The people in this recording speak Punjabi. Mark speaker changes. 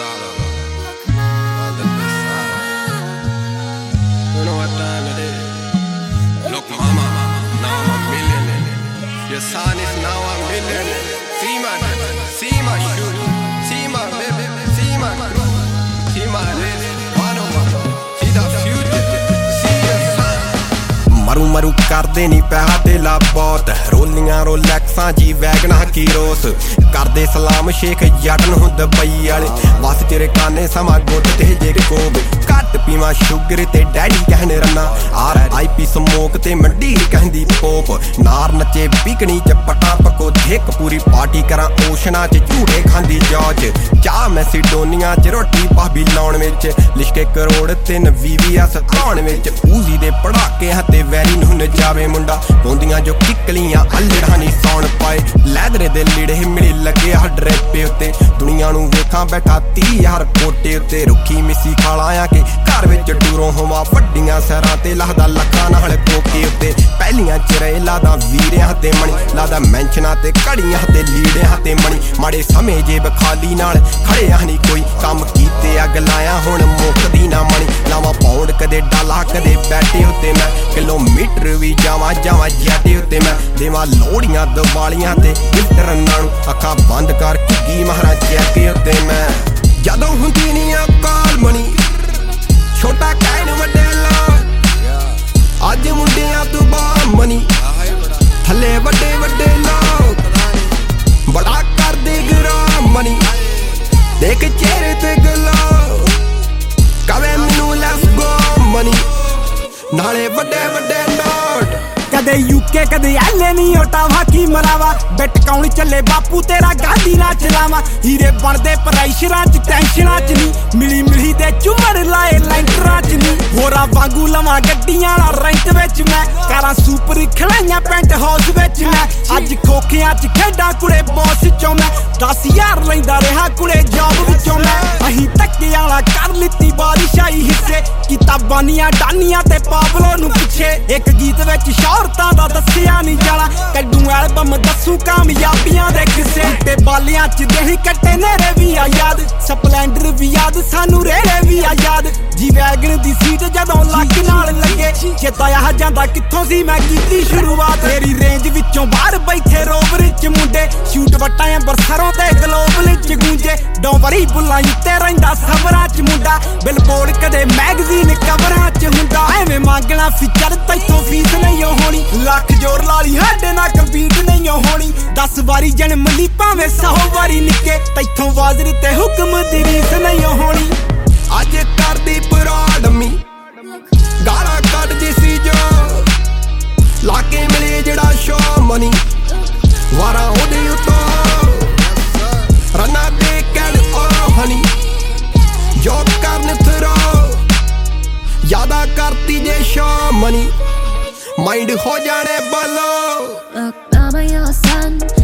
Speaker 1: $1. On the best side. You know what time it is? Look, mama, now I'm a millionaire. Your son is now a millionaire. See my shoe, see my baby, see my crew, see my race, see the future, see your son.
Speaker 2: ਮਰੂ ਮਰੂ ਕਰਦੇ ਨੀ ਪੈਸਾ ਧੇਲਾ ਬਹੁਤ ਰੋਲੀਆਂ ਰੋਲੈਕਸਾਂ ਜੀ ਵੈਗਨਾਂ ਕੀ ਰੋਸ ਕਰਦੇ ਸਲਾਮ ਸ਼ੇਖ ਜੱਟ ਨੂੰ ਦੁਬਈ ਵਾਲੇ ਬਸ ਤੇਰੇ ਕਾਨੇ ਸਮਾਂ ਗੁੱਟ ਤੇ ਜੇ ਕੋਬ ਘੱਟ ਪੀਵਾਂ ਸ਼ੂਗਰ ਤੇ ਡੈਡੀ ਕਹਿੰਦੇ ਰੰਨਾ RIP ਸਮੋਕ ਤੇ ਮੰਡੀ ਕਹਿੰਦੀ ਪੋਪ ਨਾਰ ਨੱਚੇ ਬਿਕਣੀ ਚ ਪਟਾ ਪਕੋ ਧਿੱਕ ਪੂਰੀ ਪਾਰਟੀ ਕਰਾਂ ਓਸ਼ਨਾ ਚ ਝੂਠੇ ਖਾਂਦੀ ਜੌਜ ਚਾਹ ਮੈਸੀਡੋਨੀਆ ਚ ਰੋਟੀ ਭਾਬੀ ਲਾਉਣ ਵਿੱਚ ਲਿਸ਼ਕੇ ਕਰੋੜ 3 VVS ਧਾਉਣ ਵਿੱਚ ਊਜ਼ੀ ਦੇ ਪੜਾਕੇ ਹੱਥੇ ਵੈਰੀ ਨੂੰ ਨਜਾਵੇ ਮੁੰਡਾ ਪੌਂਦੀਆਂ ਜੋ ਕਿੱਕਲੀਆਂ ਅਲੜਾਂ ਨੀ ਸੌਣ ਪਾਏ ਲੈਦਰੇ ਦੇ ਲੀੜੇ ਮਿਲੇ ਲੱਗੇ ਆ ਡਰੇਪੇ ਉੱਤੇ ਦੁਨੀਆ ਨੂੰ ਵੇਖਾਂ ਬੈਠਾ 30,000 ਕੋਟੇ ਉੱਤੇ ਰੁੱਖੀ ਮਿੱਸੀ ਖਾਲਾ ਆ ਕੇ ਘਰ ਵਿੱਚ ਡੂਰੋਂ ਹੋਵਾਂ ਵੱਡੀਆਂ ਸਹਿਰਾਂ ਤੇ ਲਾਹਦਾ ਲੱਖਾਂ ਨਾਲ ਕੋਕੇ ਉੱਤੇ ਪਹਿਲੀਆਂ ਚਿਰੇ ਲਾਦਾ ਵੀਰਿਆਂ ਤੇ ਮਣੀ ਲਾਦਾ ਮੈਂਸ਼ਨਾਂ ਤੇ ਘੜੀਆਂ ਤੇ ਲੀੜਿਆਂ ਤੇ ਮਣੀ ਮਾੜੇ ਸਮੇਂ ਜੇਬ ਖਾਲੀ ਨਾਲ ਖੜਿਆ ਨਹੀਂ ਕੋਈ ਕੰਮ ਕੀਤੇ ਅੱਗ ਲਾਇਆ ਹੁਣ ਮੁੱਕਦੀ ਨਾ ਮਣੀ ਲਾਵਾਂ ਪਾਉਂਡ ਕਦੇ ਡਾਲਾ ਕਦੇ ਬੈਠੇ ਉੱਤੇ ਮੈਂ ਕਿਲੋਮੀਟਰ ਵੀ ਜਾਵਾਂ ਜੱਟੇ ਉੱਤੇ ਮੈਂ ਦੇਵਾਂ ਲੋੜੀਆਂ ਦਿਵਾਲੀਆਂ ਤੇ ਗਿਫਟ ਰੰਨਾਂ ਨੂੰ ਅੱਖਾਂ ਬੰਦ ਕਰ ਕੀ ਮਹਾਰਾ ਚੈੱਕੇ ਉੱਤੇ ਮੈਂ ਜਦੋਂ ਹੁੰਦੀ ਨੀ ਆ ਕਾਲ ਮਣੀ ਛੋਟਾ ਕਹਿਣ ਵੱਡੇ ਲਾ ਅੱਜ ਮੁੰਡਿਆਂ ਤੋਂ ਬਾਹਰ ਮਨੀ ਥੱਲੇ ਵੱਡੇ ਵੱਡੇ ਲੋਕ ਬੜਾ ਕਰਦੇ ਗਰਾਮ ਮਨੀ ਦੇਖ ਚਿਹਰੇ ਤੇ ਗਲੋ ਕਵੇ ਮੈਨੂੰ ਲੈਟਸ ਗੋ ਮਨੀ ਨਾਲੇ ਵੱਡੇ ਵੱਡੇ ਨੋਟ
Speaker 3: ਕਦੇ UK ਕਦੇ ਐਲੇ ਨਹੀਂ ਓਟਾਵਾ ਕੀ ਮਰਾਵਾ ਬਿਟ ਕੌਣ ਚੱਲੇ ਬਾਪੂ ਤੇਰਾ ਗਾਂਧੀ ਨਾ ਚਲਾਵਾ ਹੀਰੇ ਬਣਦੇ ਪ੍ਰੈਸ਼ਰਾਂ ਚ ਟੈਨਸ਼ਨਾਂ ਚ ਨਹੀਂ ਮਿਲੀ ਦੇ ਝੁਮਰ ਲਾਏ ਲੈਂਟਰਾਂ ਚ ਨਹੀਂ ਹੋਰਾਂ ਵਾਂਗੂ ਲਵਾਂ ਗੱਡੀਆਂ ਵਾਲਾ ਰੈਂਟ ਵਿੱਚ ਮੈਂ ਕਾਰਾਂ ਸੁਪਰ ਖਲਾਈਆਂ ਪੈਂਟ ਹਾਊਸ ਵਿੱਚ ਮੈਂ ਅੱਜ ਖੋਖਿਆਂ ਚ ਖੇਡਾਂ ਕੁੜੇ ਬੌਸ ਚੋਂ ਮੈਂ 10,000 ਲੈਂਦਾ ਰਿਹਾ ਕੁੜੇ ਜੌਬ ਵਿੱਚੋਂ ਮੈਂ ਅਹੀਂ ਧੱਕੇ ਵਾਲਾ ਕਰ ਲਿੱਤੀ ਬਾਰਿਸ਼ਾਈ ਹਿੱਸੇ ਕਿਤਾਬਾਂ ਨੀਆਂ ਡਾਨੀਆਂ ਤੇ ਪਾਬਲੋ ਨੂੰ ਪਿੱਛੇ ਇੱਕ ਗੀਤ ਵਿੱਚ ਸ਼ੌਹਰਤਾਂ ਦਾ ਦੱਸਿਆ ਨਹੀਂ ਜਾਣਾ ਕੱਢੂ ਐਲਬਮ ਦੱਸੂ ਕਾਮਯਾਬੀਆਂ ਦੇ ਕਿਸੇ ਤੇ ਬਾਲਿਆਂ ਚ ਦੇਹੀ ਕੱਟੇ ਨੇਰੇ ਵੀ ਆ ਯਾਦ ਸਪਲੈਂਡਰ ਵੀ ਯਾਦ ਸਾਨੂੰ ਰੇੜੇ ਵੀ ਆ ਯਾਦ ਜੀ ਵੈਗਨ ਦੀ ਸੀਟ ਜਦੋਂ ਲੱਕ ਨਾਲ ਲੱਗੇ ਚੇਤਾ ਆ ਜਾਂਦਾ ਕਿੱਥੋਂ ਸੀ ਮੈਂ ਕੀਤੀ ਸ਼ੁਰੂਆਤ ਤੇਰੀ ਰੇਂਜ ਵਿੱਚੋਂ ਬਾਹਰ ਬੈਠੇ ਰੋਵਰ ਚ ਮੁੰਡੇ ਸ਼ੂਟ ਵਟਾਂ ਬਰਸਰੋਂ ਤੇ ਗਲੋਬਲ ਚ ਗੂੰਜੇ ਡੋਂਵਰੀ ਬੁੱਲਾਂ ਉੱਤੇ ਰਹਿੰਦਾ ਸਬਰਾਂ ਚ ਮੁੰਡਾ ਬਿਲਬੋਰਡ ਕਦੇ ਮੈਗਜ਼ੀਨ ਕਵਰਾਂ ਚ ਹੁੰਦਾ ਐਵੇਂ ਮੰਗਣਾ ਫਿਚਰ ਤੈਥੋਂ ਫੀਸ ਨਹੀਂ ਹੋਣੀ ਲੱਖ ਜੋਰ ਲਾਲੀ ਸਾਡੇ ਨਾਲ ਕੰਪੀਟ ਨਹੀਂ ਹੋਣੀ 10 ਵਾਰੀ ਜਨਮ ਲਈ ਭਾਵੇਂ 100 ਵਾਰੀ ਨਿੱਕੇ ਤੈਥੋਂ ਵਾਜ਼ਰ ਤੇ ਹੁਕਮ ਦੀ ਰੀਸ ਨਹੀਂ ਹੋਣੀ
Speaker 2: ਅੱਜ ਕਰਦੀ ਬਰਾਡਮੀ ਗਾਲਾਂ ਕੱਢਦੀ ਸੀ ਜੋ ਲਾਗੇ ਮਿਲੇ ਜਿਹੜਾ ਸ਼ੋ ਮਨੀ ਵਾਰਾ ਉਹਦੇ ਉੱਤੋਂ ਰਨਾ ਦੇ ਕਹਿਣ ਓ ਹਨੀ ਜੋ ਕਰਨ ਥਰੋ ਯਾਦਾ ਕਰਤੀ ਜੇ ਸ਼ੋ ਮਨੀ ਮਾਈਂਡ ਹੋ ਜਾਣੇ ਬਲੋ
Speaker 4: Look, I'm your son.